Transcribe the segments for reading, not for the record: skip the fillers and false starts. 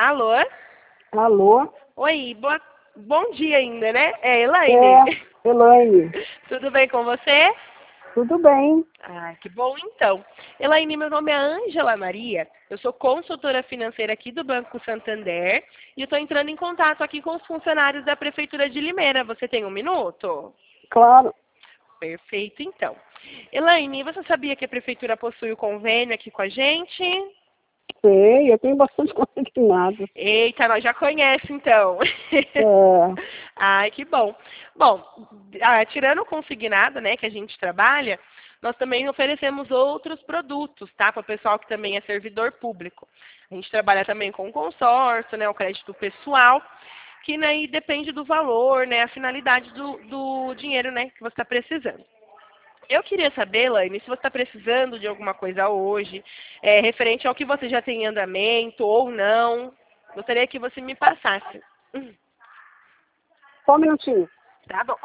Alô? Alô? Oi, bom dia ainda, né? É Elaine. Elaine. Tudo bem com você? Tudo bem. Ah, que bom então. Elaine, meu nome é Ângela Maria, eu sou consultora financeira aqui do Banco Santander e eu estou entrando em contato aqui com os funcionários da Prefeitura de Limeira. Você tem um minuto? Claro. Perfeito, então. Elaine, você sabia que a Prefeitura possui o convênio aqui com a gente? Sei, eu tenho bastante consignado. Eita, nós já conhece então. É. Ai, que bom. Bom, tirando o consignado, né, que a gente trabalha, nós também oferecemos outros produtos, tá? Para o pessoal que também é servidor público. A gente trabalha também com consórcio, né, o crédito pessoal, que né, depende do valor, né, a finalidade do dinheiro, né, que você está precisando. Eu queria saber, Laine, se você está precisando de alguma coisa hoje, referente ao que você já tem em andamento ou não. Gostaria que você me passasse. Só um minutinho. Tá bom.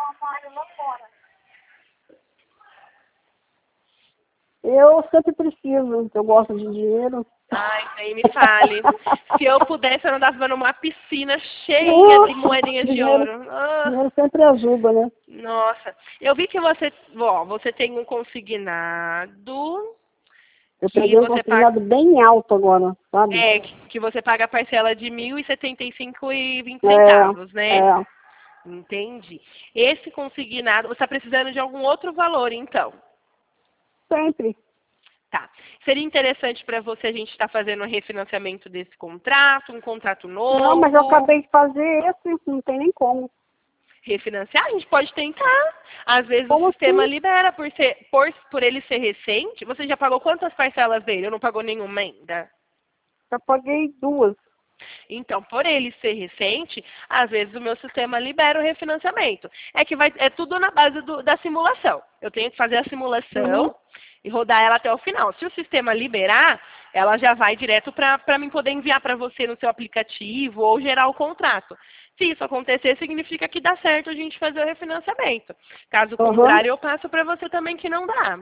Eu sempre preciso, eu gosto de dinheiro. Ai, aí me fale. Se eu pudesse, eu andava numa piscina cheia de moedinhas de ouro. Dinheiro sempre ajuda, né? Nossa. Eu vi que você tem um consignado Eu que peguei um você paga. consignado bem alto agora, sabe? Que você paga a parcela de R$ 1.075,20 centavos, né? É. Entendi. Esse consignado, você está precisando de algum outro valor, então? Sempre. Tá. Seria interessante para você a gente estar fazendo um refinanciamento desse contrato, um contrato novo? Não, mas eu acabei de fazer esse, não tem nem como. Refinanciar? A gente pode tentar. Às vezes Como o sistema assim? libera por ele ser recente. Você já pagou quantas parcelas dele? Eu não pagou nenhuma ainda. Já paguei 2. Então, por ele ser recente, às vezes o meu sistema libera o refinanciamento. É tudo na base da simulação. Eu tenho que fazer a simulação e rodar ela até o final. Se o sistema liberar, ela já vai direto para mim poder enviar para você no seu aplicativo ou gerar o contrato. Se isso acontecer, significa que dá certo a gente fazer o refinanciamento. Caso contrário, eu passo para você também que não dá.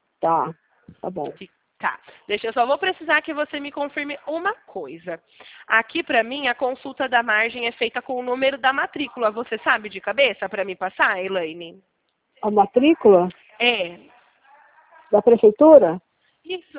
Tá bom. Tá, eu só vou precisar que você me confirme uma coisa. Aqui para mim a consulta da margem é feita com o número da matrícula. Você sabe de cabeça para me passar, Elaine? A matrícula É. da prefeitura? Isso.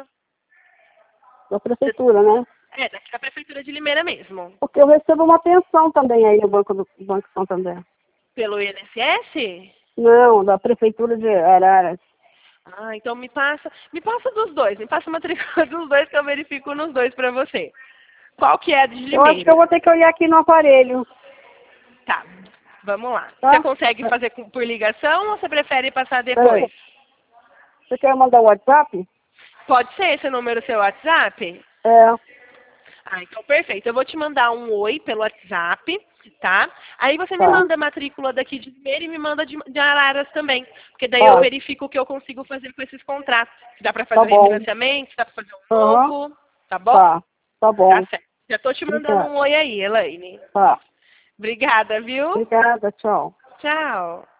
Da prefeitura, né? É, daqui da Prefeitura de Limeira mesmo. Porque eu recebo uma pensão também aí no Banco Santander. Pelo INSS? Não, da prefeitura de Araras. Ah, então me passa dos dois. Me passa a matrícula dos dois que eu verifico nos dois para você. Qual que é a de Limeira? Eu acho que eu vou ter que olhar aqui no aparelho. Tá, vamos lá. Tá? Você consegue fazer por ligação ou você prefere passar depois? Você quer mandar o WhatsApp? Pode ser esse número seu WhatsApp? É. Ah, então perfeito. Eu vou te mandar um oi pelo WhatsApp, tá? Aí você me manda a matrícula daqui de Limeira e me manda de Araras também. Porque daí eu verifico o que eu consigo fazer com esses contratos. Se dá para fazer um refinanciamento, se dá para fazer um novo, tá bom? Tá bom. Tá certo. Já tô te mandando um oi aí, Elaine. Tá. Obrigada, viu? Obrigada, tchau. Tchau.